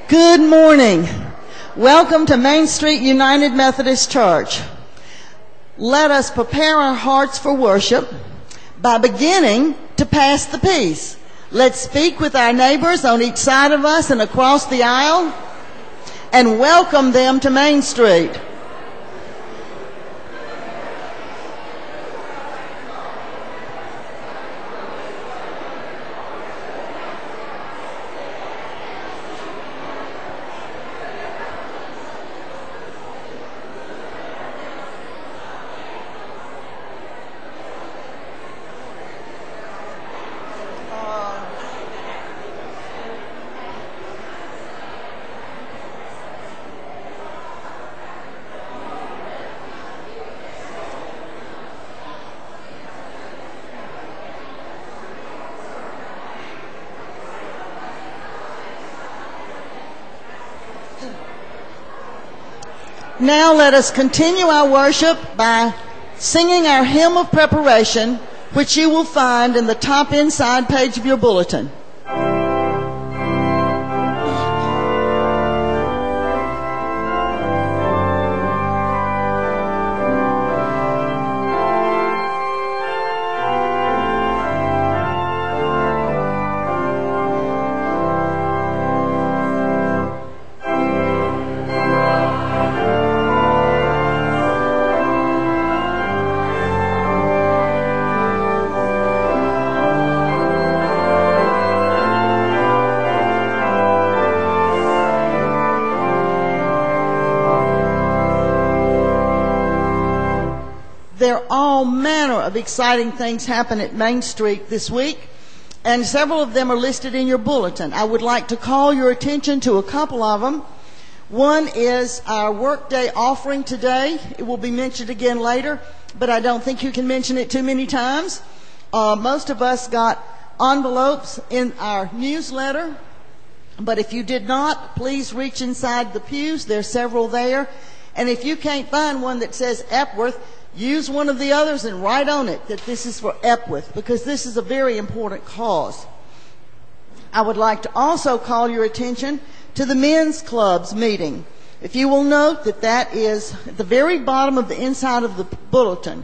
Good morning. Welcome to Main Street United Methodist Church. Let us prepare our hearts for worship by beginning to pass the peace. Let's speak with our neighbors on each side of us and across the aisle and welcome them to Main Street. Now let us continue our worship by singing our hymn of preparation, which you will find in the top inside page of your bulletin. There are all manner of exciting things happen at Main Street this week, and several of them are listed in your bulletin. I would like to call your attention to a couple of them. One is our workday offering today. It will be mentioned again later, but I don't think you can mention it too many times. Most of us got envelopes in our newsletter, but if you did not, please reach inside the pews. There are several there. And if you can't find one that says Epworth, use one of the others and write on it that this is for Epworth, because this is a very important cause. I would like to also call your attention to the men's club's meeting. If you will note that that is at the very bottom of the inside of the bulletin.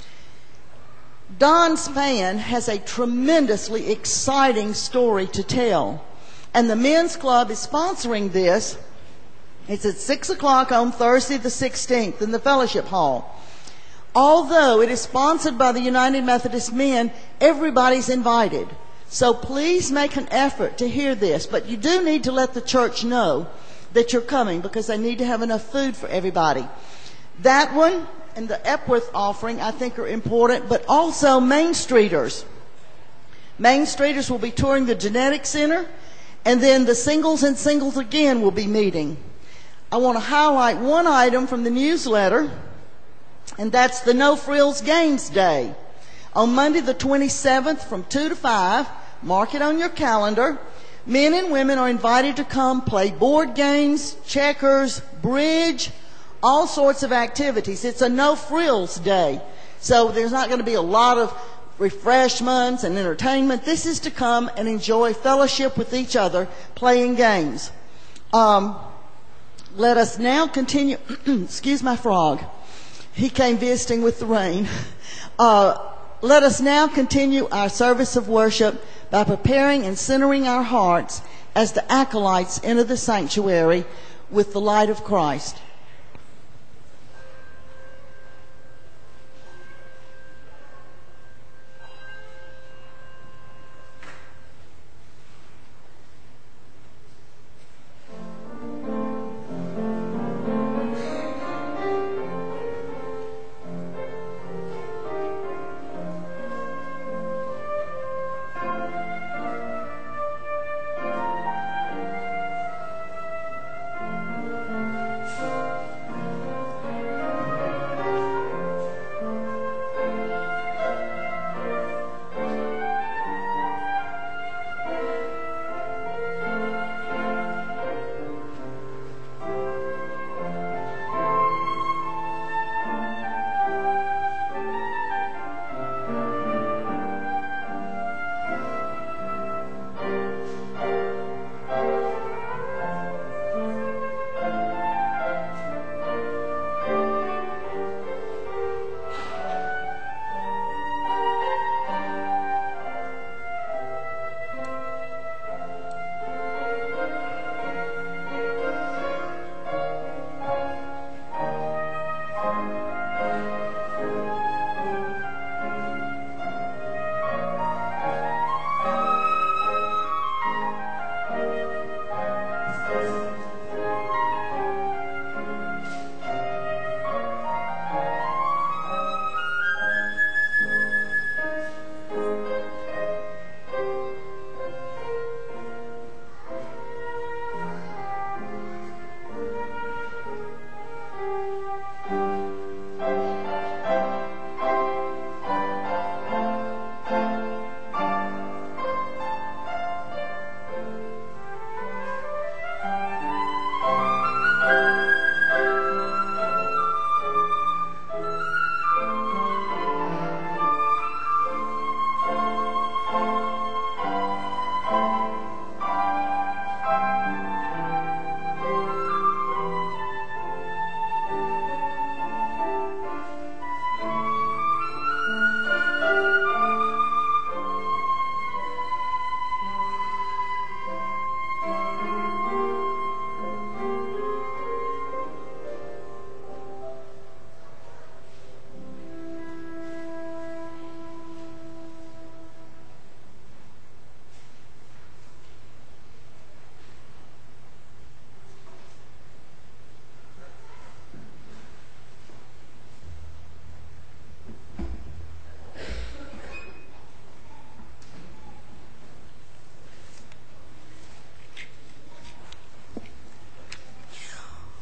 Don Spann has a tremendously exciting story to tell, and the men's club is sponsoring this. It's at 6 o'clock on Thursday the 16th in the Fellowship Hall. Although it is sponsored by the United Methodist Men, everybody's invited. So please make an effort to hear this. But you do need to let the church know that you're coming, because they need to have enough food for everybody. That one and the Epworth offering I think are important, but also Main Streeters. Main Streeters will be touring the Genetic Center, and then the Singles and Singles Again will be meeting. I want to highlight one item from the newsletter, and that's the No Frills Games Day. On Monday the 27th from 2 to 5, mark it on your calendar. Men and women are invited to come play board games, checkers, bridge, all sorts of activities. It's a No Frills Day, so there's not going to be a lot of refreshments and entertainment. This is to come and enjoy fellowship with each other, playing games. Let us now continue. Excuse my frog. He came visiting with the rain. Let us now continue our service of worship by preparing and centering our hearts as the acolytes enter the sanctuary with the light of Christ.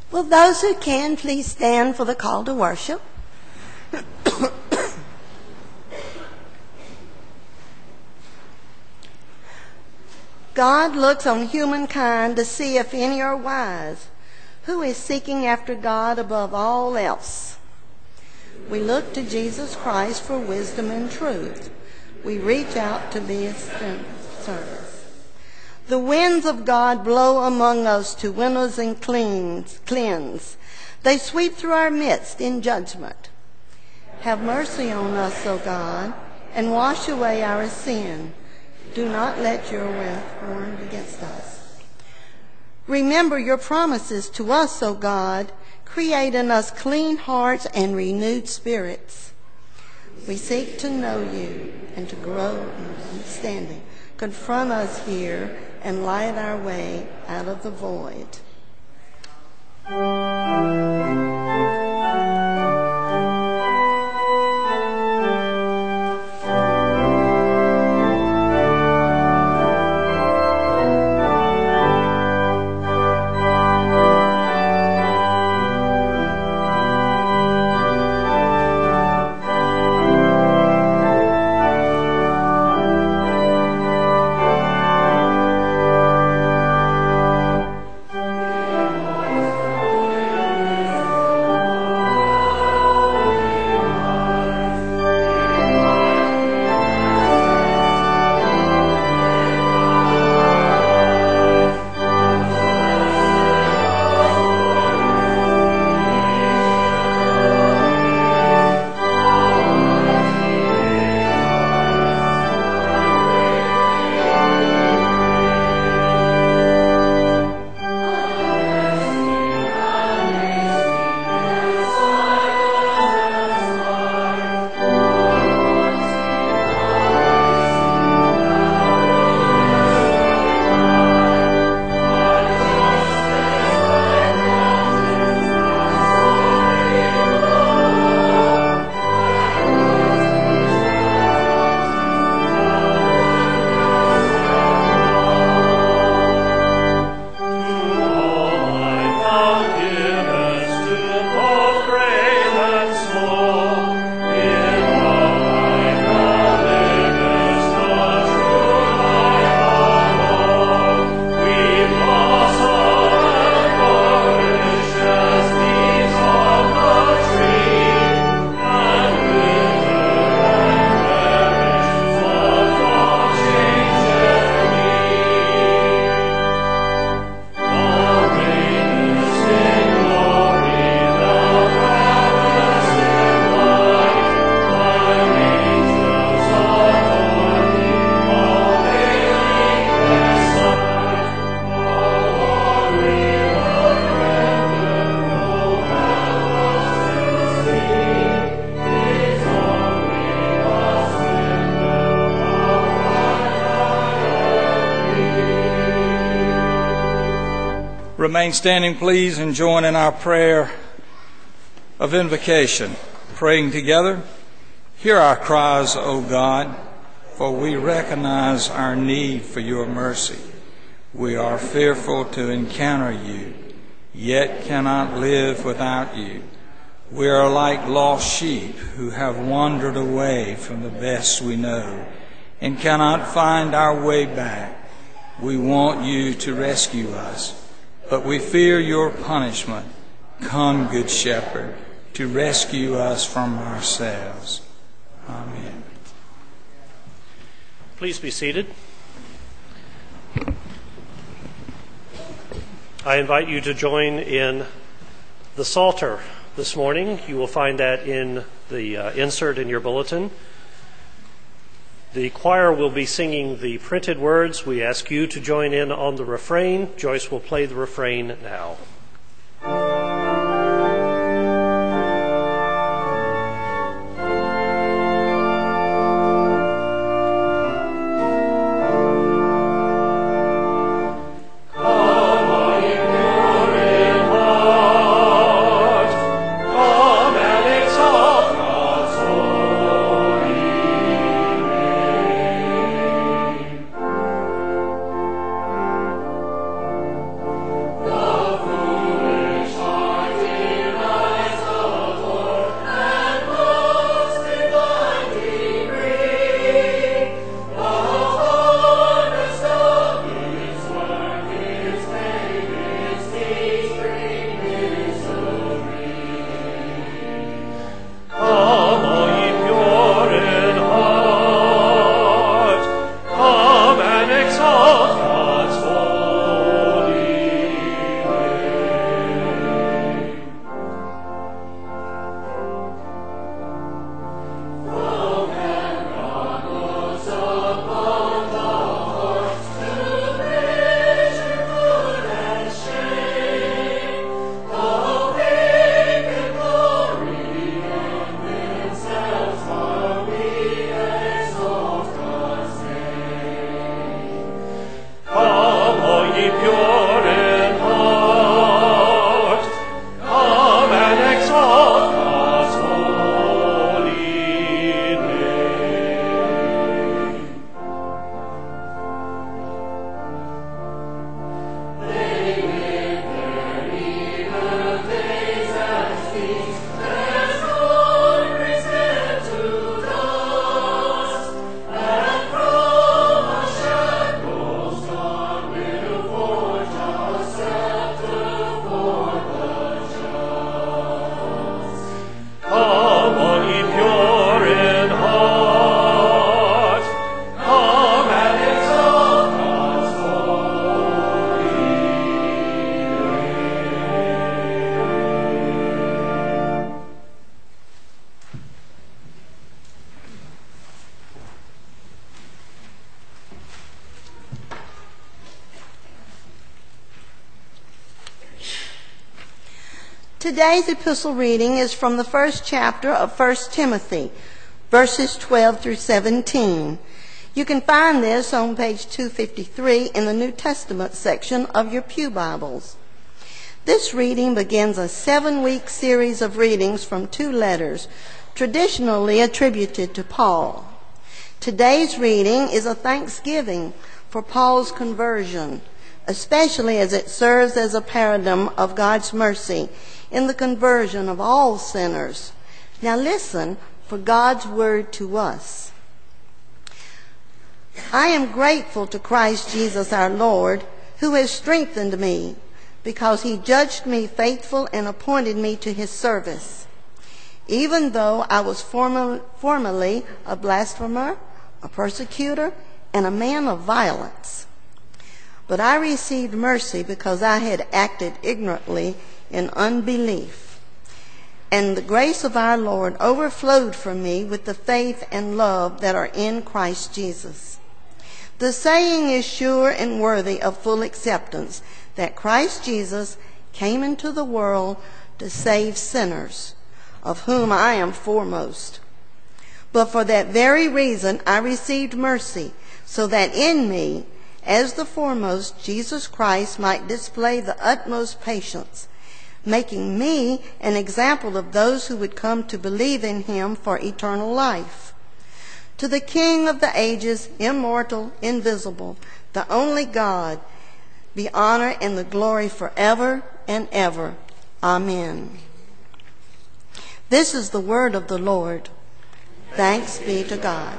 Will those who can please stand for the call to worship? God looks on humankind to see if any are wise. Who is seeking after God above all else? We look to Jesus Christ for wisdom and truth. We reach out to be his service. The winds of God blow among us to win us and cleanse. They sweep through our midst in judgment. Have mercy on us, O God, and wash away our sin. Do not let your wrath burn against us. Remember your promises to us, O God. Create in us clean hearts and renewed spirits. We seek to know you and to grow in understanding. Confront us here and light our way out of the void. Remain standing, please, and join in our prayer of invocation. Praying together, hear our cries, O God, for we recognize our need for your mercy. We are fearful to encounter you, yet cannot live without you. We are like lost sheep who have wandered away from the best we know and cannot find our way back. We want you to rescue us, but we fear your punishment. Come, Good Shepherd, to rescue us from ourselves. Amen. Please be seated. I invite you to join in the Psalter this morning. You will find that in the insert in your bulletin. The choir will be singing the printed words. We ask you to join in on the refrain. Joyce will play the refrain now. Oh Today's epistle reading is from the first chapter of 1 Timothy, verses 12 through 17. You can find this on page 253 in the New Testament section of your pew Bibles. This reading begins a 7-week series of readings from 2 letters traditionally attributed to Paul. Today's reading is a thanksgiving for Paul's conversion, especially as it serves as a paradigm of God's mercy in the conversion of all sinners. Now listen for God's word to us. I am grateful to Christ Jesus our Lord, who has strengthened me, because he judged me faithful and appointed me to his service. Even though I was formerly a blasphemer, a persecutor, and a man of violence. But I received mercy because I had acted ignorantly in unbelief. And the grace of our Lord overflowed for me with the faith and love that are in Christ Jesus. The saying is sure and worthy of full acceptance, that Christ Jesus came into the world to save sinners, of whom I am foremost. But for that very reason I received mercy, so that in me, as the foremost, Jesus Christ might display the utmost patience, making me an example of those who would come to believe in him for eternal life. To the King of the ages, immortal, invisible, the only God, be honor and the glory forever and ever. Amen. This is the word of the Lord. Thanks be to God.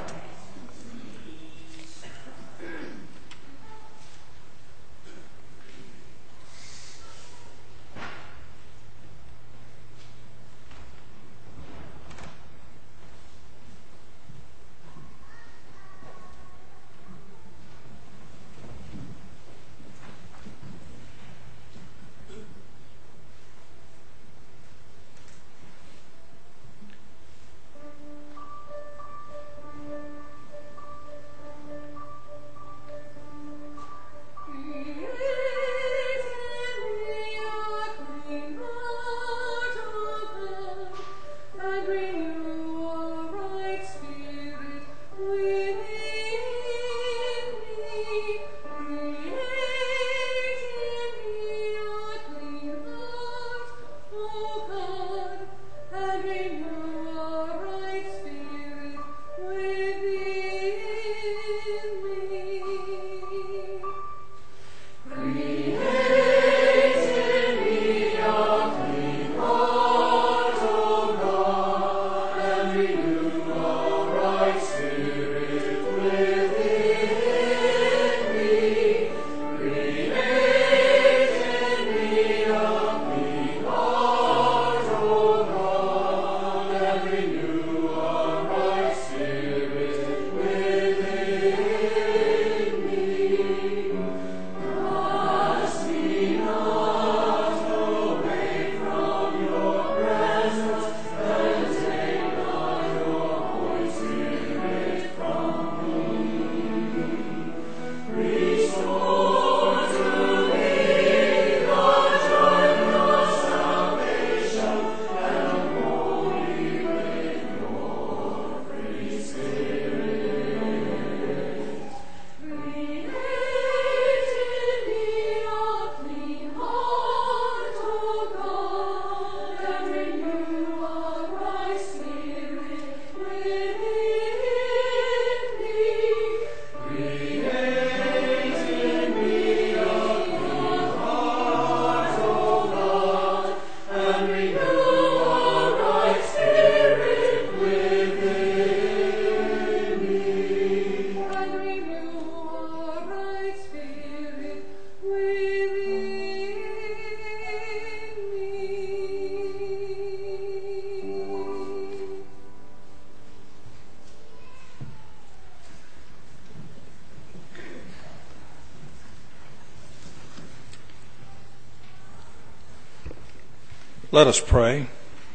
Let us pray.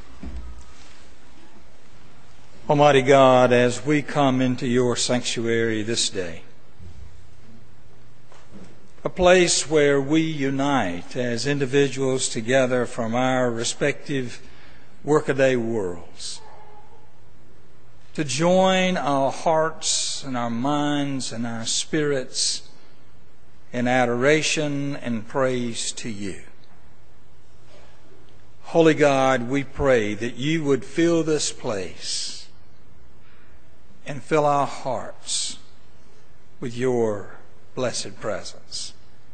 Almighty God, as we come into your sanctuary this day, a place where we unite as individuals together from our respective workaday worlds, to join our hearts and our minds and our spirits in adoration and praise to you. Holy God, we pray that you would fill this place and fill our hearts with your blessed presence.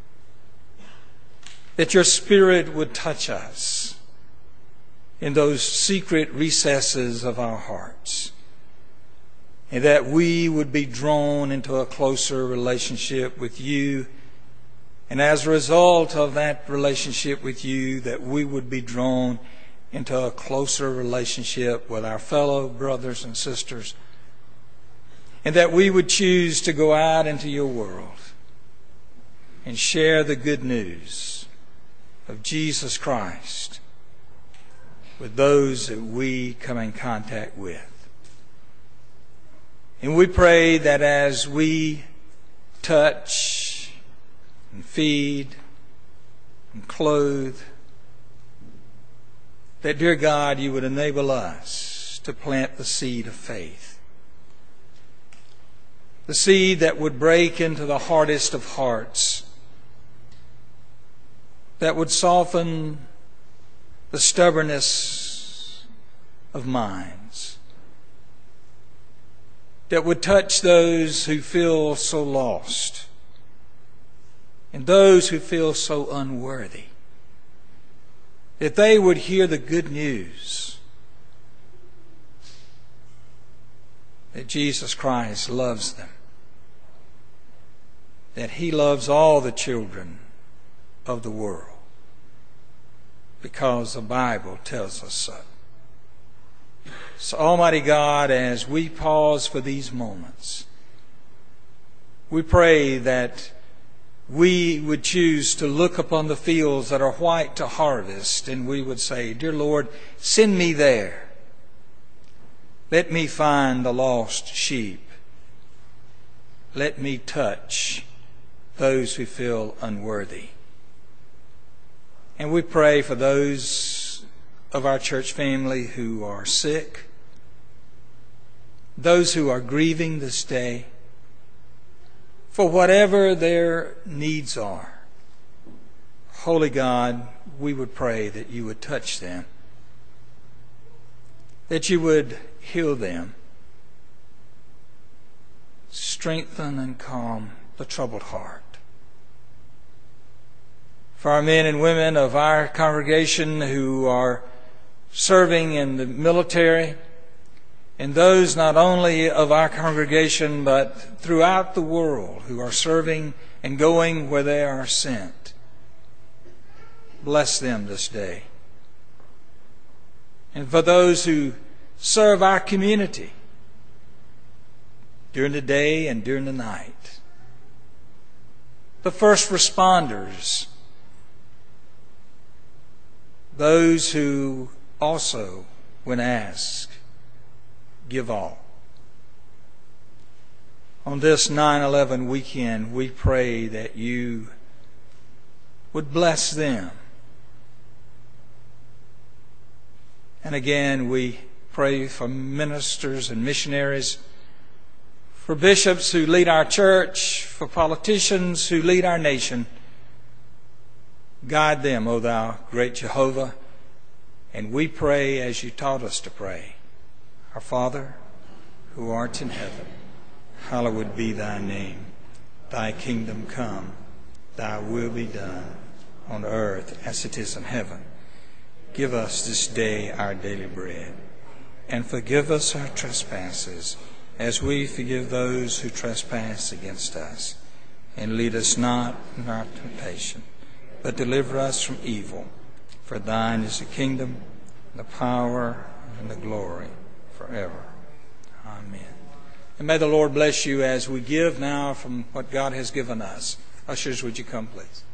That your Spirit would touch us in those secret recesses of our hearts, and that we would be drawn into a closer relationship with you. And as a result of that relationship with you, that we would be drawn into a closer relationship with our fellow brothers and sisters. And that we would choose to go out into your world and share the good news of Jesus Christ with those that we come in contact with. And we pray that as we touch and feed and clothe, that, dear God, you would enable us to plant the seed of faith. The seed that would break into the hardest of hearts, that would soften the stubbornness of minds, that would touch those who feel so lost and those who feel so unworthy, that they would hear the good news that Jesus Christ loves them, that he loves all the children of the world, because the Bible tells us so. So, Almighty God, as we pause for these moments, we pray that we would choose to look upon the fields that are white to harvest, and we would say, dear Lord, send me there. Let me find the lost sheep. Let me touch those who feel unworthy. And we pray for those of our church family who are sick, those who are grieving this day, for whatever their needs are. Holy God, we would pray that you would touch them, that you would heal them, strengthen and calm the troubled heart. For our men and women of our congregation who are serving in the military, and those not only of our congregation but throughout the world who are serving and going where they are sent, bless them this day. And for those who serve our community during the day and during the night, the first responders, those who also, when asked, give all. On this 9/11 weekend, we pray that you would bless them. And again, we pray for ministers and missionaries, for bishops who lead our church, for politicians who lead our nation. Guide them, O thou great Jehovah. And we pray as you taught us to pray. Our Father, who art in heaven, hallowed be thy name. Thy kingdom come, thy will be done, on earth as it is in heaven. Give us this day our daily bread, and forgive us our trespasses, as we forgive those who trespass against us. And lead us not into our temptation, but deliver us from evil. For thine is the kingdom, the power, and the glory forever. Amen. And may the Lord bless you as we give now from what God has given us. Ushers, would you come, please?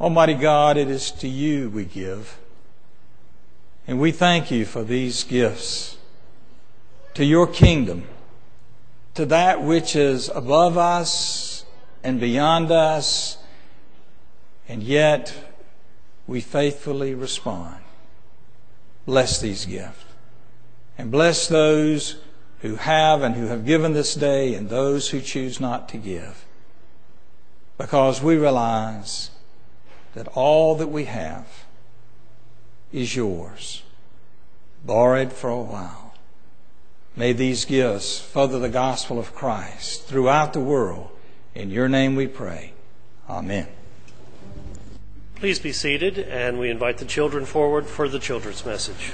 Almighty God, it is to you we give. And we thank you for these gifts to your kingdom, to that which is above us and beyond us, and yet we faithfully respond. Bless these gifts, and bless those who have and who have given this day, and those who choose not to give, because we realize that all that we have is yours, borrowed for a while. May these gifts further the gospel of Christ throughout the world. In your name we pray. Amen. Please be seated, and we invite the children forward for the children's message.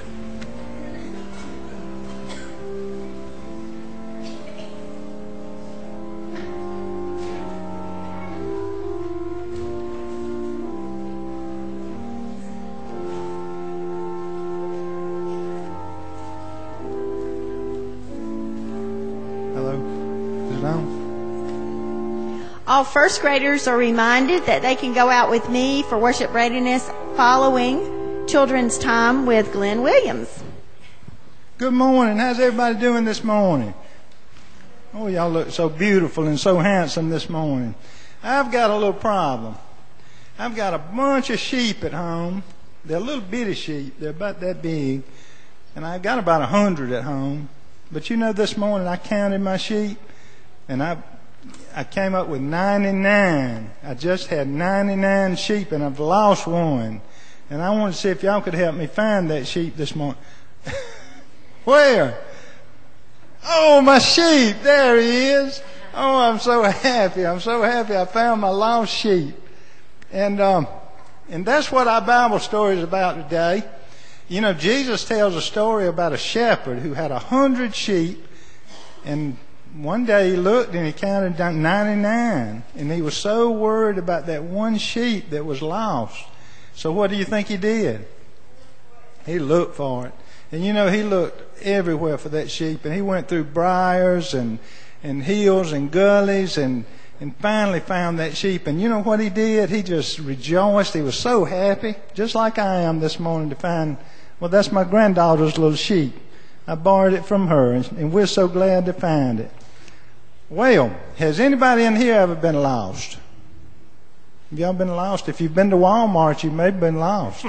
All first graders are reminded that they can go out with me for worship readiness following children's time with Glenn Williams. Good morning. How's everybody doing this morning? Oh, y'all look so beautiful and so handsome this morning. I've got a little problem. I've got a bunch of sheep at home. They're little bitty sheep. They're about that big. And I've got about 100 at home. But you know, this morning I counted my sheep, and I came up with 99. I just had 99 sheep, and I've lost one. And I wanted to see if y'all could help me find that sheep this morning. Where? Oh, my sheep. There he is. Oh, I'm so happy. I'm so happy I found my lost sheep. And that's what our Bible story is about today. You know, Jesus tells a story about a shepherd who had 100 sheep, and one day he looked and he counted down 99, and he was so worried about that one sheep that was lost. So what do you think he did? He looked for it. And you know, he looked everywhere for that sheep, and he went through briars and hills and gullies and finally found that sheep. And you know what he did? He just rejoiced. He was so happy, just like I am this morning to find, well, that's my granddaughter's little sheep. I borrowed it from her, and we're so glad to find it. Well, has anybody in here ever been lost? Have y'all been lost? If you've been to Walmart, you may have been lost.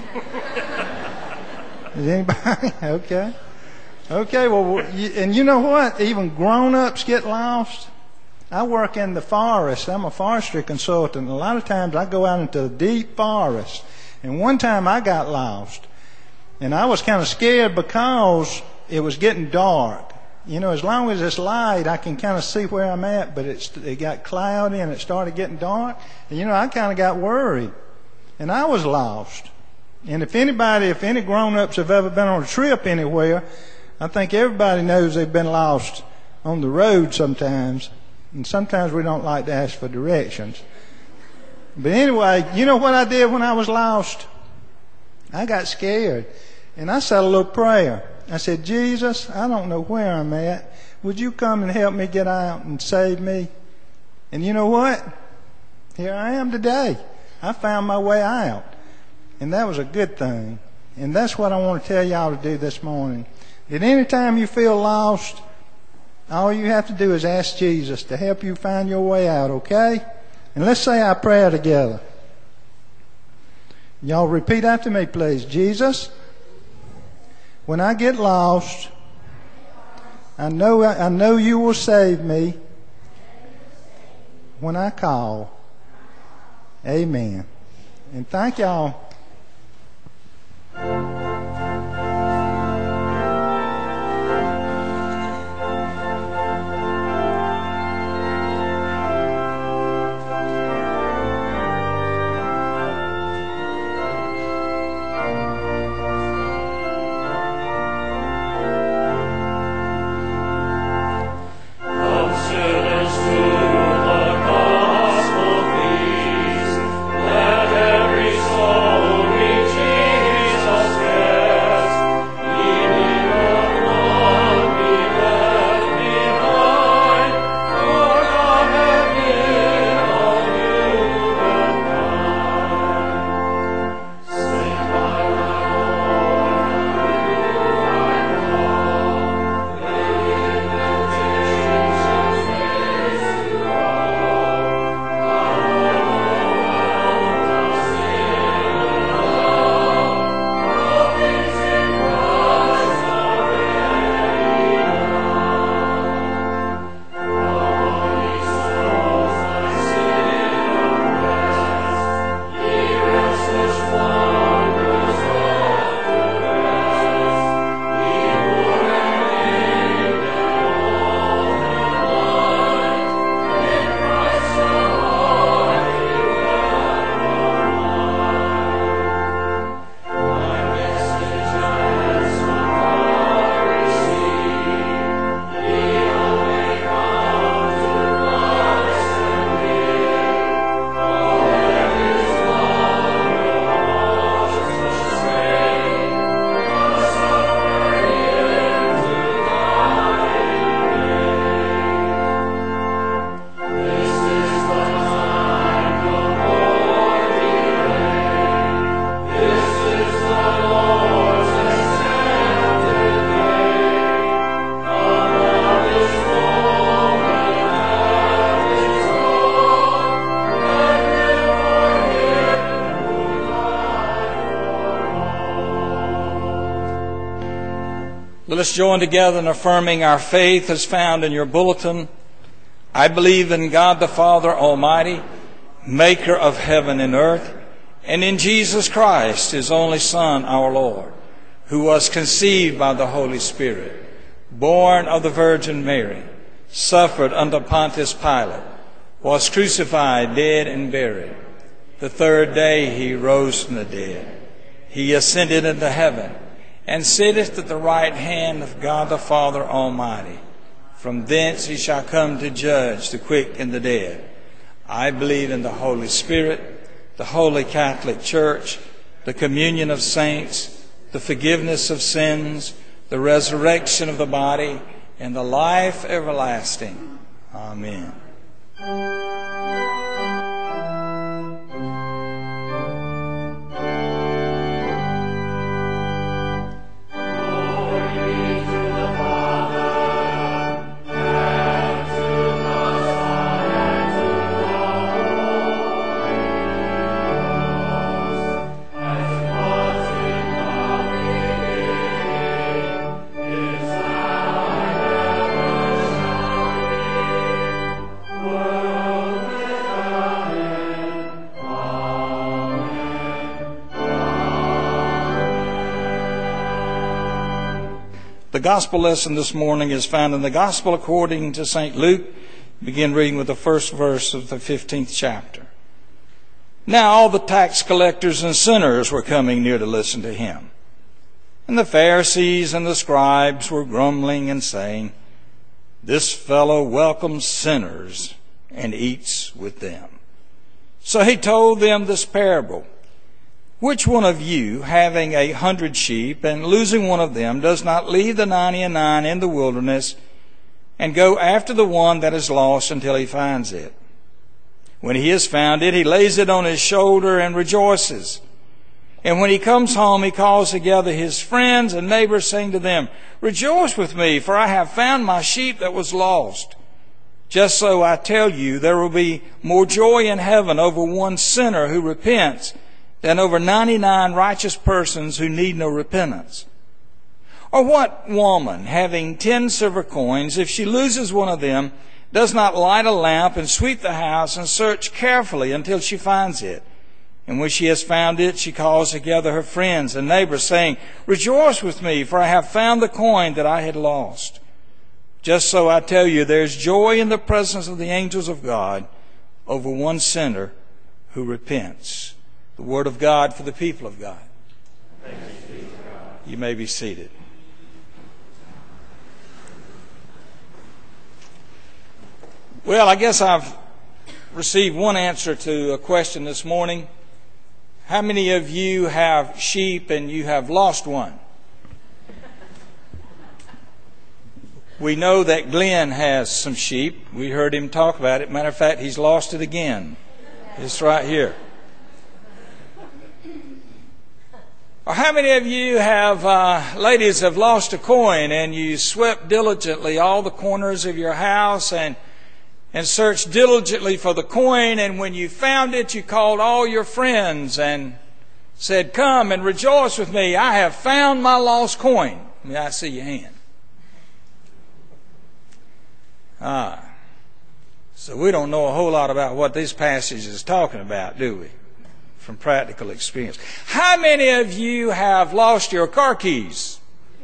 Is anybody? Okay. Okay, well, and you know what? Even grown-ups get lost. I work in the forest. I'm a forestry consultant. A lot of times I go out into the deep forest. And one time I got lost. And I was kind of scared because it was getting dark. You know, as long as it's light, I can kind of see where I'm at, but it got cloudy and it started getting dark. And, you know, I kind of got worried. And I was lost. And if any grown-ups have ever been on a trip anywhere, I think everybody knows they've been lost on the road sometimes. And sometimes we don't like to ask for directions. But anyway, you know what I did when I was lost? I got scared. And I said a little prayer. I said, Jesus, I don't know where I'm at. Would you come and help me get out and save me? And you know what? Here I am today. I found my way out. And that was a good thing. And that's what I want to tell y'all to do this morning. At any time you feel lost, all you have to do is ask Jesus to help you find your way out, okay? And let's say our prayer together. Y'all repeat after me, please. Jesus, when I get lost, I know you will save me when I call. Amen. And thank y'all. Soul us join together in affirming our faith as found in your bulletin. I believe in God the Father Almighty, maker of heaven and earth, and in Jesus Christ, his only Son, our Lord, who was conceived by the Holy Spirit, born of the Virgin Mary, suffered under Pontius Pilate, was crucified, dead, and buried. The third day he rose from the dead. He ascended into heaven and sitteth at the right hand of God the Father Almighty. From thence he shall come to judge the quick and the dead. I believe in the Holy Spirit, the Holy Catholic Church, the communion of saints, the forgiveness of sins, the resurrection of the body, and the life everlasting. Amen. The gospel lesson this morning is found in the Gospel according to St. Luke. Begin reading with the first verse of the 15th chapter. Now all the tax collectors and sinners were coming near to listen to him. And the Pharisees and the scribes were grumbling and saying, "This fellow welcomes sinners and eats with them." So he told them this parable. Which one of you, having 100 sheep and losing one of them, does not leave the 99 in the wilderness and go after the one that is lost until he finds it? When he has found it, he lays it on his shoulder and rejoices. And when he comes home, he calls together his friends and neighbors, saying to them, "Rejoice with me, for I have found my sheep that was lost." Just so I tell you, there will be more joy in heaven over one sinner who repents than over 99 righteous persons who need no repentance. Or what woman, having 10 silver coins, if she loses one of them, does not light a lamp and sweep the house and search carefully until she finds it? And when she has found it, she calls together her friends and neighbors, saying, "Rejoice with me, for I have found the coin that I had lost." Just so I tell you, there is joy in the presence of the angels of God over one sinner who repents. The word of God for the people of God. Thanks be to God. You may be seated. Well, I guess I've received one answer to a question this morning. How many of you have sheep and you have lost one? We know that Glenn has some sheep. We heard him talk about it. Matter of fact, he's lost it again. It's right here. Or how many of you have, ladies, have lost a coin and you swept diligently all the corners of your house and searched diligently for the coin, and when you found it, you called all your friends and said, "Come and rejoice with me. I have found my lost coin." May I see your hand? So we don't know a whole lot about what this passage is talking about, do we? From practical experience. How many of you have lost your car keys?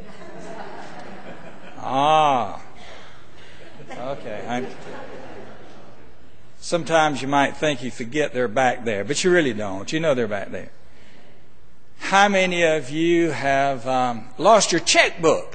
Okay. Sometimes you might think you forget they're back there, but you really don't. You know they're back there. How many of you have lost your checkbook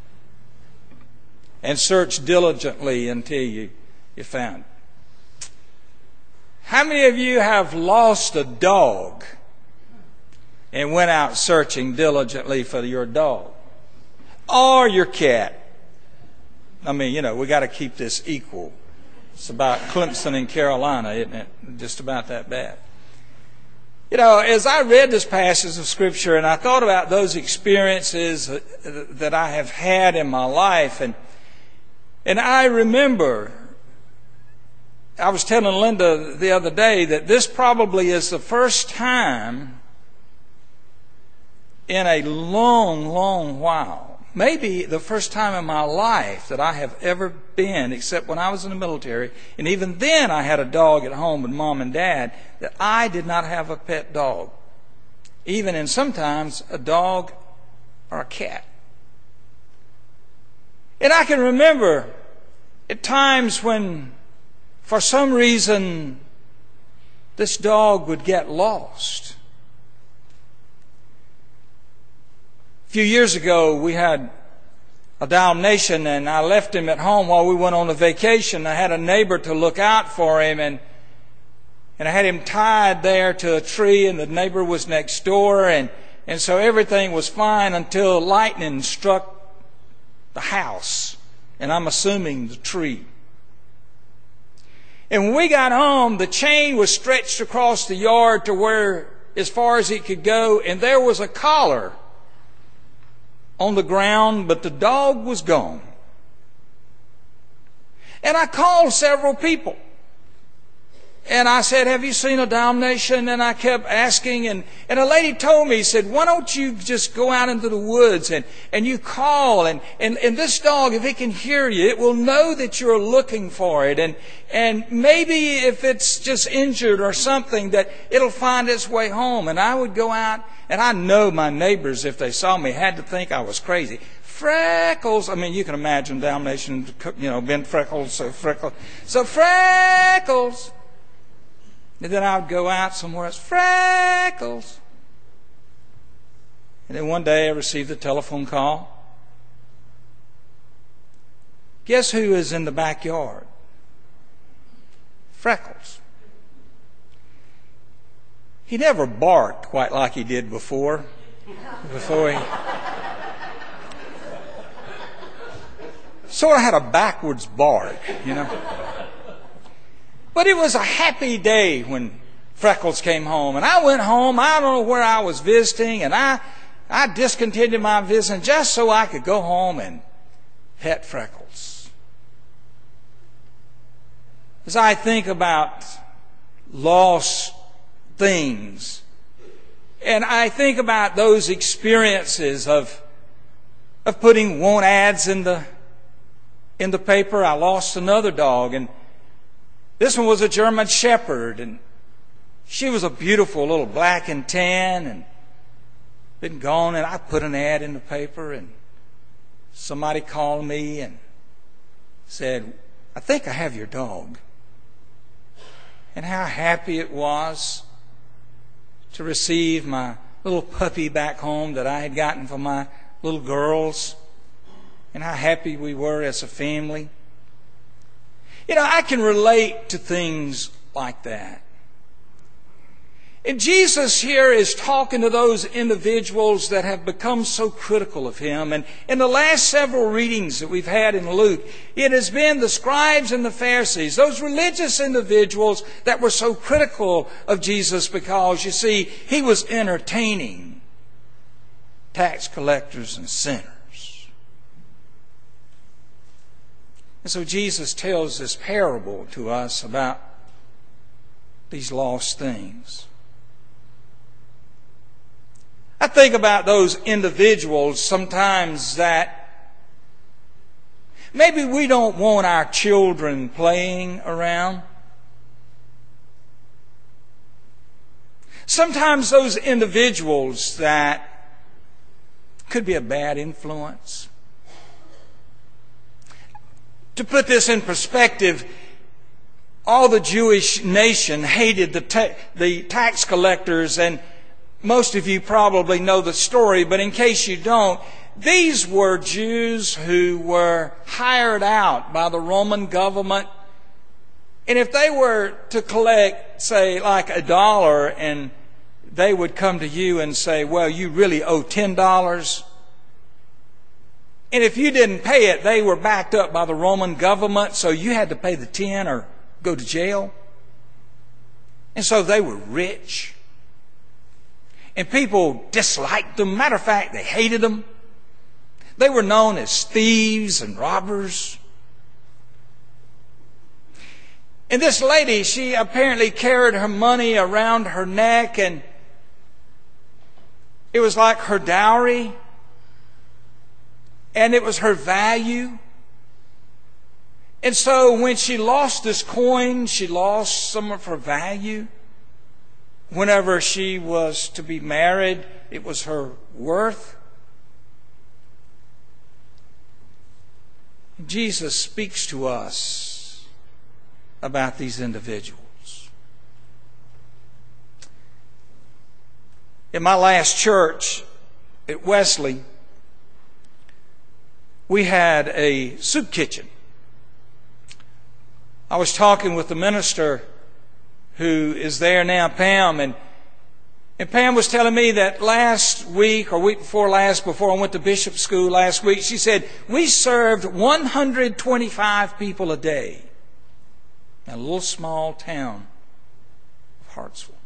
and searched diligently until you found it? How many of you have lost a dog and went out searching diligently for your dog? Or your cat? I mean, we got to keep this equal. It's about Clemson and Carolina, isn't it? Just about that bad. As I read this passage of Scripture and I thought about those experiences that I have had in my life, and I remember, I was telling Linda the other day that this probably is the first time in a long, long while maybe the first time in my life that I have ever been, except when I was in the military, and even then I had a dog at home with Mom and Dad, that I did not have a pet dog. Even in sometimes a dog or a cat. And I can remember at times when, for some reason, this dog would get lost. A few years ago, we had a Dalmatian, and I left him at home while we went on a vacation. I had a neighbor to look out for him, and I had him tied there to a tree, and the neighbor was next door, and so everything was fine until lightning struck the house, and I'm assuming the tree. And when we got home, the chain was stretched across the yard to where, as far as it could go, and there was a collar on the ground, but the dog was gone. And I called several people. And I said, have you seen a Dalmatian? And I kept asking, and a lady told me, said, why don't you just go out into the woods and you call, and this dog, if it can hear you, it will know that you're looking for it, and maybe if it's just injured or something, that it'll find its way home. And I would go out, and I know my neighbors, if they saw me, had to think I was crazy. Freckles, I mean, you can imagine Dalmatian, been Freckles, so Freckles. And then I would go out somewhere else, Freckles. And then one day I received a telephone call. Guess who is in the backyard? Freckles. He never barked quite like he did before he sort of had a backwards bark, But it was a happy day when Freckles came home. And I went home. I don't know where I was visiting. And I discontinued my visiting just so I could go home and pet Freckles. As I think about lost things, and I think about those experiences of putting want ads in the paper. I lost another dog, and this one was a German Shepherd, and she was a beautiful little black and tan, and been gone. And I put an ad in the paper, and somebody called me and said, I think I have your dog. And how happy it was to receive my little puppy back home that I had gotten from my little girls, and how happy we were as a family. I can relate to things like that. And Jesus here is talking to those individuals that have become so critical of Him. And in the last several readings that we've had in Luke, it has been the scribes and the Pharisees, those religious individuals that were so critical of Jesus because, you see, He was entertaining tax collectors and sinners. And so Jesus tells this parable to us about these lost things. I think about those individuals sometimes that maybe we don't want our children playing around. Sometimes those individuals that could be a bad influence. To put this in perspective, all the Jewish nation hated the tax collectors, and most of you probably know the story, but in case you don't, these were Jews who were hired out by the Roman government. And if they were to collect, say, like $1, and they would come to you and say, well, you really owe $10. And if you didn't pay it, they were backed up by the Roman government, so you had to pay the 10 or go to jail. And so they were rich. And people disliked them. Matter of fact, they hated them. They were known as thieves and robbers. And this lady, she apparently carried her money around her neck, and it was like her dowry. and it was her value. And so when she lost this coin, she lost some of her value. Whenever she was to be married, it was her worth. Jesus speaks to us about these individuals. In my last church at Wesley, we had a soup kitchen. I was talking with the minister who is there now, Pam, and Pam was telling me that last week or week before last, before I went to bishop school last week, she said, we served 125 people a day in a little small town of Hartsville.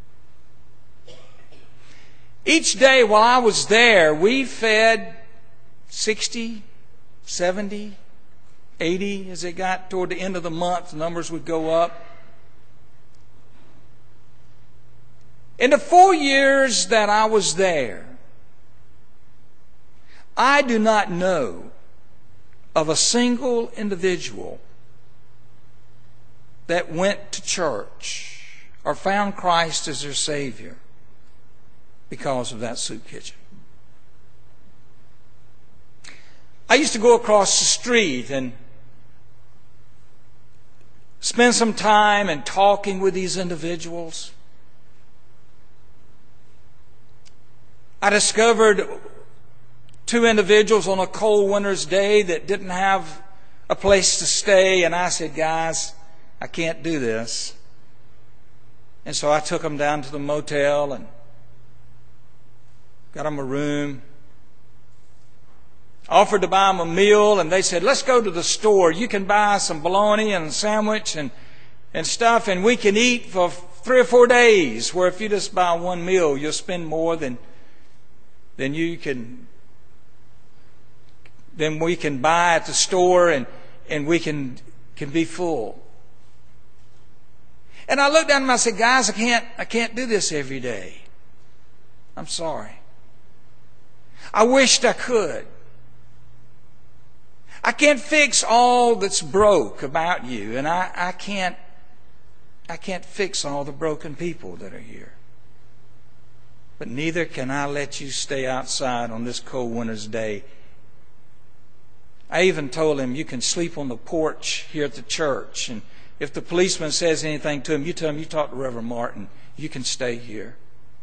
Each day while I was there, we fed 60, 70, 80. As it got toward the end of the month, the numbers would go up. In the 4 years that I was there, I do not know of a single individual that went to church or found Christ as their Savior because of that soup kitchen. I used to go across the street and spend some time and talking with these individuals. I discovered 2 individuals on a cold winter's day that didn't have a place to stay, and I said, guys, I can't do this. And so I took them down to the motel and got them a room. Offered to buy them a meal, and they said, let's go to the store. You can buy some bologna and a sandwich and stuff, and we can eat for 3 or 4 days, where if you just buy one meal, you'll spend more than we can buy at the store, and we can be full. And I looked down and I said, guys, I can't do this every day. I'm sorry. I wished I could. I can't fix all that's broke about you, and I can't fix all the broken people that are here. But neither can I let you stay outside on this cold winter's day. I even told him, you can sleep on the porch here at the church, and if the policeman says anything to him, you tell him you talk to Reverend Martin. You can stay here.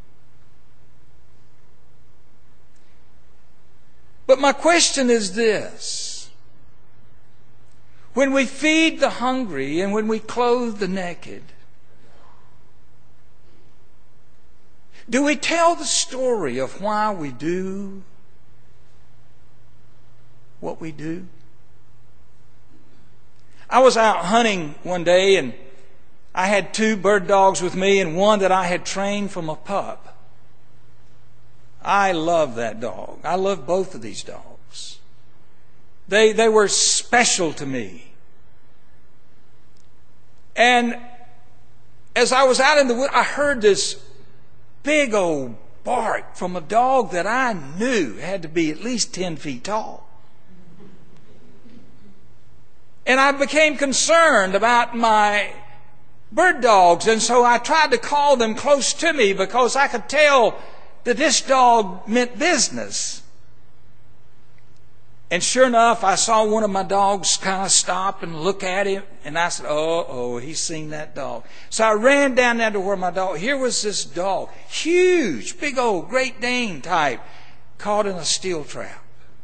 But my question is this. When we feed the hungry and when we clothe the naked, do we tell the story of why we do what we do? I was out hunting one day, and I had 2 bird dogs with me and one that I had trained from a pup. I love that dog. I love both of these dogs. They were special to me. And as I was out in the wood, I heard this big old bark from a dog that I knew had to be at least 10 feet tall. And I became concerned about my bird dogs, and so I tried to call them close to me because I could tell that this dog meant business. And sure enough, I saw one of my dogs kind of stop and look at him, and I said, oh, he's seen that dog. So I ran down there to where my dog, here was this dog, huge, big old Great Dane type, caught in a steel trap.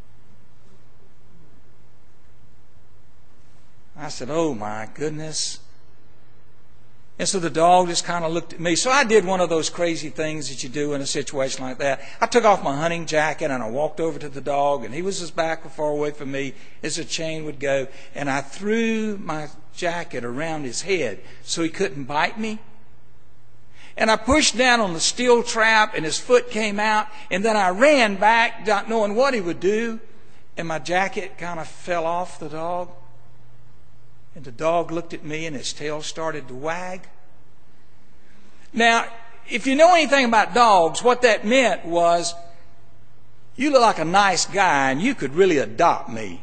I said, oh my goodness. And so the dog just kind of looked at me. So I did one of those crazy things that you do in a situation like that. I took off my hunting jacket and I walked over to the dog, and he was as back or far away from me as a chain would go. And I threw my jacket around his head so he couldn't bite me. And I pushed down on the steel trap, and his foot came out. And then I ran back, not knowing what he would do. And my jacket kind of fell off the dog. And the dog looked at me, and his tail started to wag. Now, if you know anything about dogs, what that meant was you look like a nice guy and you could really adopt me.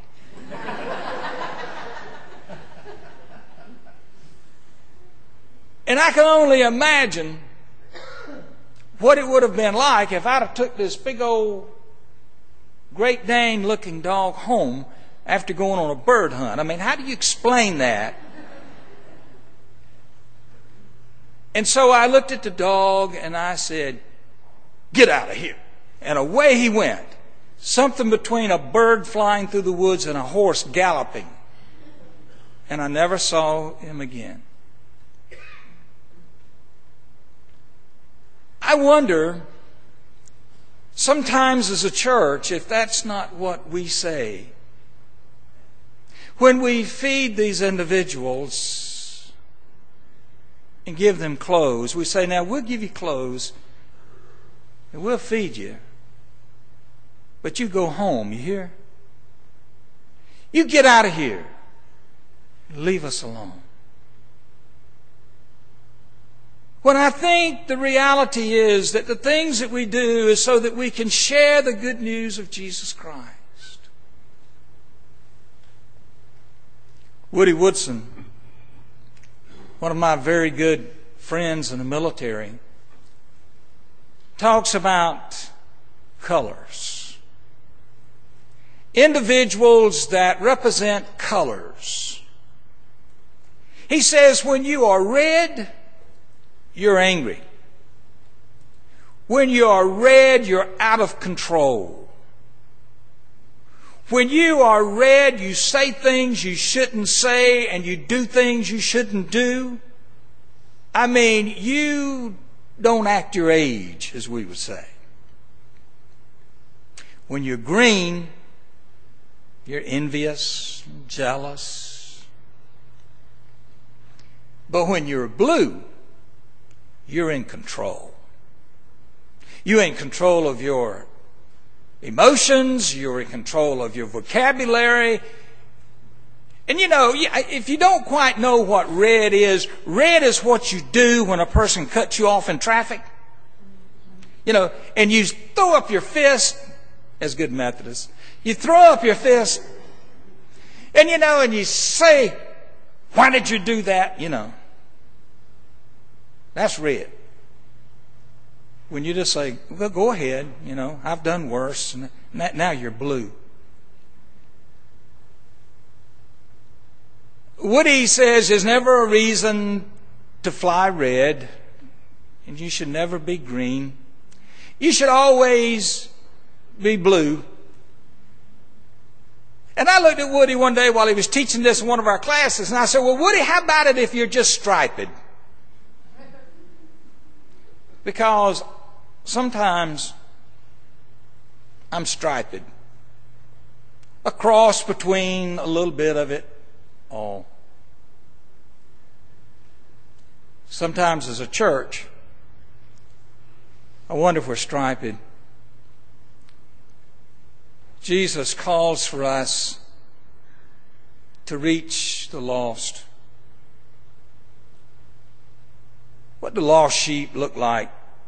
And I can only imagine what it would have been like if I'd have took this big old Great Dane looking dog home after going on a bird hunt. I mean, how do you explain that? And so I looked at the dog and I said, "Get out of here." And away he went. Something between a bird flying through the woods and a horse galloping. And I never saw him again. I wonder, sometimes as a church, if that's not what we say. When we feed these individuals and give them clothes, we say, "Now we'll give you clothes and we'll feed you, but you go home," you hear? "You get out of here. Leave us alone." When I think the reality is that the things that we do is so that we can share the good news of Jesus Christ. Woody Woodson, one of my very good friends in the military, talks about colors. Individuals that represent colors. He says, when you are red, you're angry. When you are red, you're out of control. When you are red, you say things you shouldn't say and you do things you shouldn't do. I mean, you don't act your age, as we would say. When you're green, you're envious, jealous. But when you're blue, you're in control. You're in control of your emotions. You're in control of your vocabulary. And you know, if you don't quite know what red is what you do when a person cuts you off in traffic. You know, and you throw up your fist, as good Methodists. You throw up your fist, and you know, and you say, "Why did you do that?" You know. That's red. When you just say, "Well, go ahead, you know, I've done worse," and now you're blue. Woody says there's never a reason to fly red, and you should never be green. You should always be blue. And I looked at Woody one day while he was teaching this in one of our classes, and I said, "Well, Woody, how about it if you're just striped?" Because sometimes I'm striped. A cross between a little bit of it all. Sometimes as a church, I wonder if we're striped. Jesus calls for us to reach the lost. What do lost sheep look like?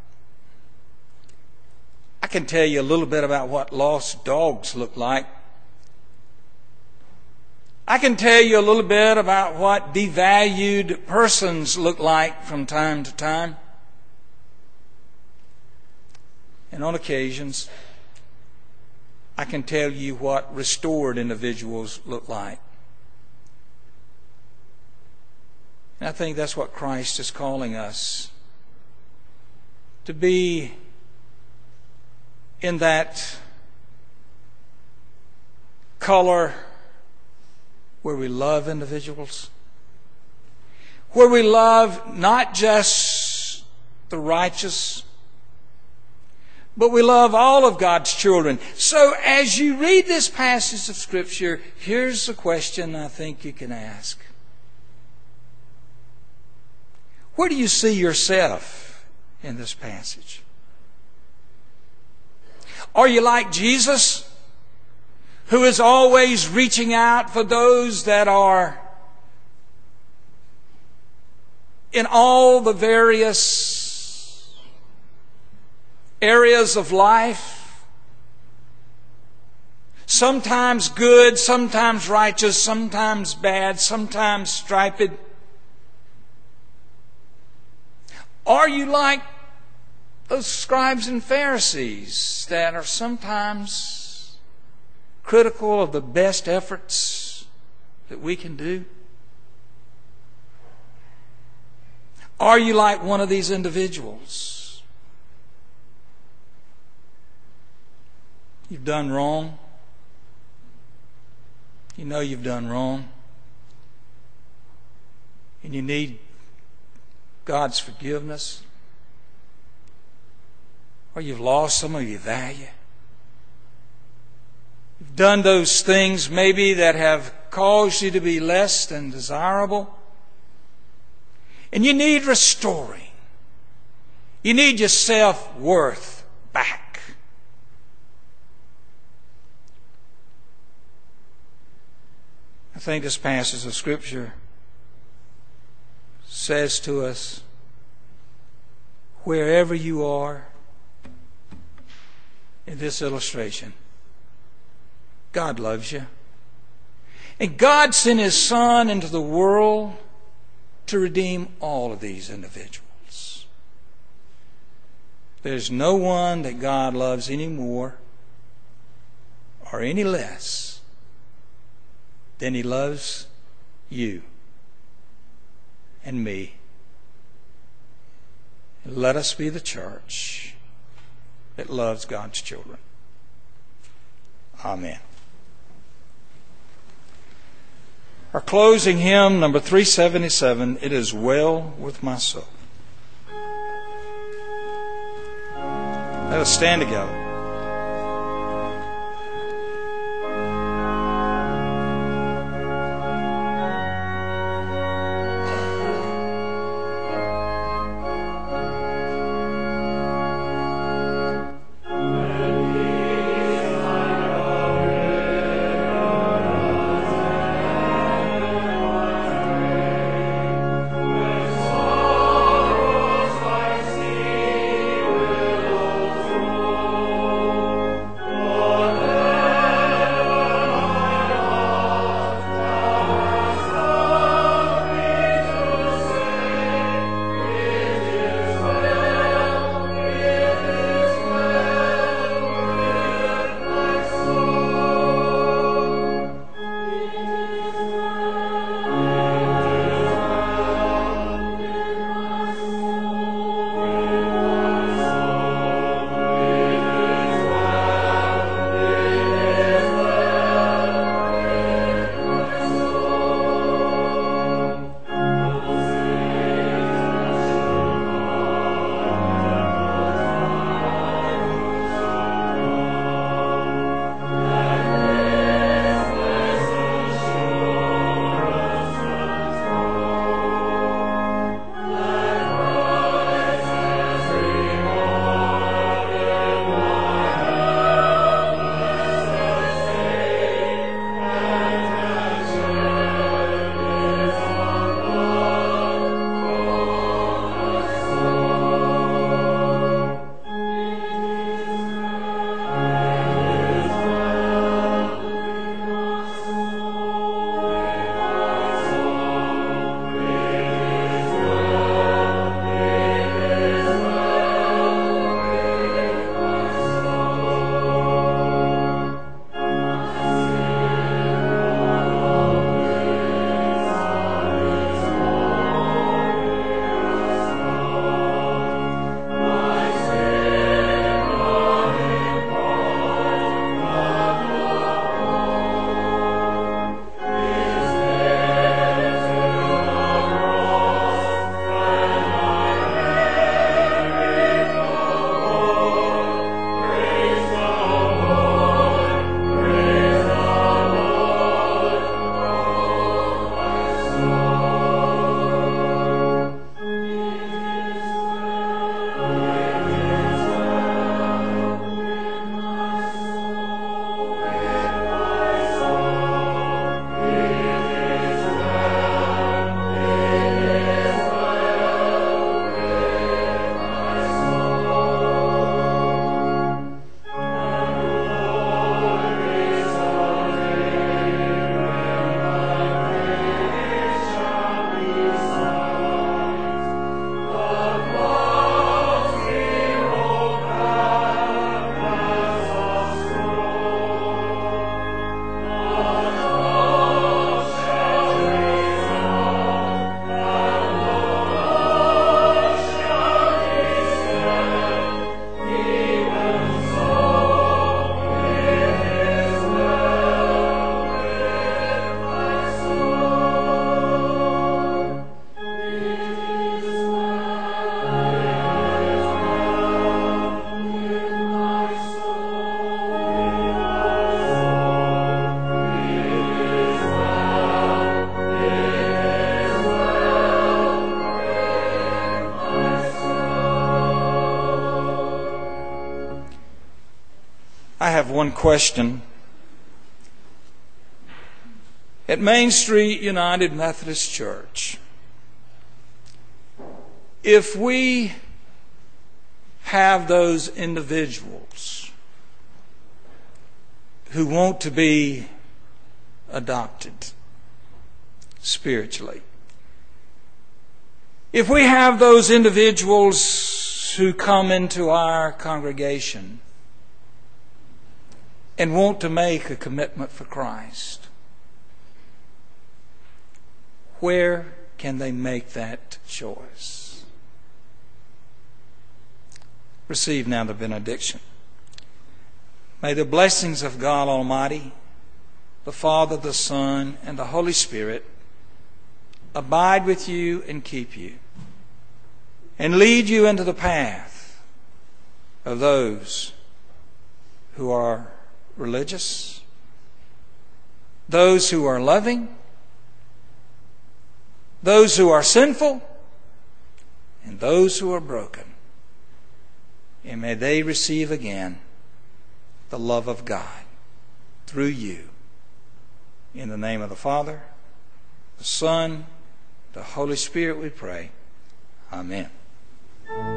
I can tell you a little bit about what lost dogs look like. I can tell you a little bit about what devalued persons look like from time to time. And on occasions, I can tell you what restored individuals look like. And I think that's what Christ is calling us, to be in that color where we love individuals, where we love not just the righteous, but we love all of God's children. So as you read this passage of Scripture, here's the question I think you can ask. Where do you see yourself in this passage? Are you like Jesus, who is always reaching out for those that are in all the various areas of life, sometimes good, sometimes righteous, sometimes bad, sometimes striped? Are you like those scribes and Pharisees that are sometimes critical of the best efforts that we can do? Are you like one of these individuals? You've done wrong. You know you've done wrong. And you need God's forgiveness. Or you've lost some of your value. You've done those things maybe that have caused you to be less than desirable. And you need restoring. You need your self-worth back. I think this passage of Scripture says to us, wherever you are in this illustration, God loves you. And God sent His Son into the world to redeem all of these individuals. There's no one that God loves any more or any less than He loves you and me. And let us be the church that loves God's children. Amen. Our closing hymn, number 377, It Is Well With My Soul. Let us stand together. Sorrows like sea willows roll. one question. At Main Street United Methodist Church, if we have those individuals who want to be adopted spiritually, if we have those individuals who come into our congregation and want to make a commitment for Christ, where can they make that choice? Receive now the benediction. May the blessings of God Almighty, the Father, the Son, and the Holy Spirit abide with you and keep you, and lead you into the path of those who are religious, those who are loving, those who are sinful, and those who are broken. And may they receive again the love of God through you. In the name of the Father, the Son, the Holy Spirit we pray. Amen.